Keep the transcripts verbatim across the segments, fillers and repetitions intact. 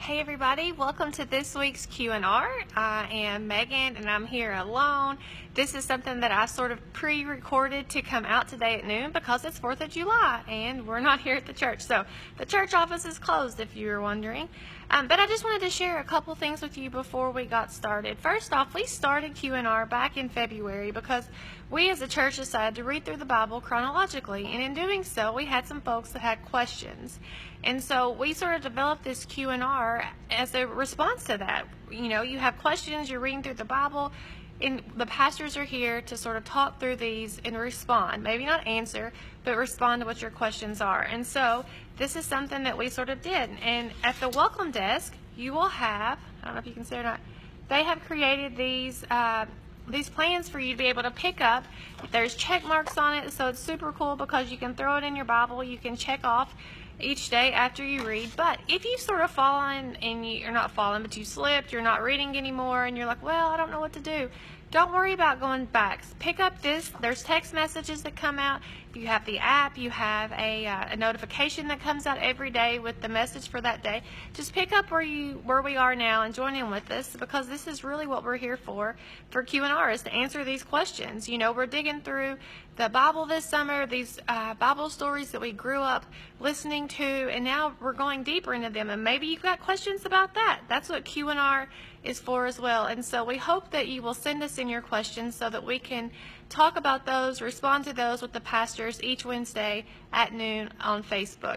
Hey everybody, welcome to this week's Q and R. I am Megan and I'm here alone. This is something that I sort of pre-recorded to come out today at noon because it's fourth of July and we're not here at the church. So the church office is closed if you were wondering. Um, but I just wanted to share a couple things with you before we got started. First off, we started Q and R back in February because we as a church decided to read through the Bible chronologically, and in doing so we had some folks that had questions. And so we sort of developed this Q and R as a response to that. You know, you have questions, you're reading through the Bible, and the pastors are here to sort of talk through these and respond. Maybe not answer, but respond to what your questions are. And so this is something that we sort of did. And at the welcome desk, you will have, I don't know if you can see it or not, they have created these uh, these plans for you to be able to pick up. There's check marks on it, so it's super cool because you can throw it in your Bible. You can check off each day after you read. But if you've sort of fallen and you, you're not fallen, but you slipped, you're not reading anymore, and you're like, well, I don't know what to do, don't worry about going back. Pick up this. There's text messages that come out. You have the app. You have a, uh, a notification that comes out every day with the message for that day. Just pick up where you where we are now and join in with us, because this is really what we're here for. For Q and R is to answer these questions. You know, we're digging through the Bible this summer, these uh, Bible stories that we grew up listening to, and now we're going deeper into them. And maybe you've got questions about that. That's what Q and R is for as well. And so we hope that you will send us in your questions so that we can talk about those, respond to those with the pastors each Wednesday at noon on Facebook.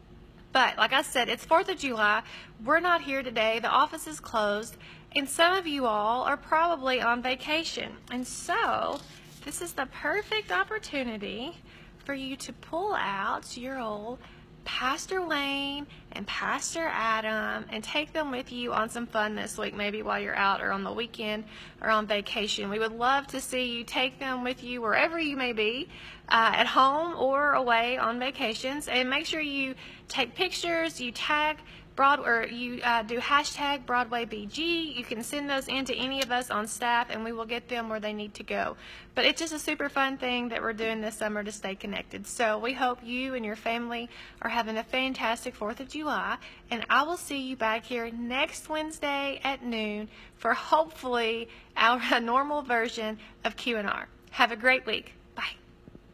But like I said, it's fourth of July. We're not here today. The office is closed, and some of you all are probably on vacation. And so this is the perfect opportunity for you to pull out your old Pastor Wayne and Pastor Adam and take them with you on some fun this week, maybe while you're out or on the weekend or on vacation. We would love to see you take them with you wherever you may be, uh, at home or away on vacations. And make sure you take pictures, you tag Broad, or you uh, do hashtag Broadway B G. You can send those in to any of us on staff, and we will get them where they need to go. But it's just a super fun thing that we're doing this summer to stay connected. So we hope you and your family are having a fantastic fourth of July, and I will see you back here next Wednesday at noon for hopefully our normal version of Q and R. Have a great week.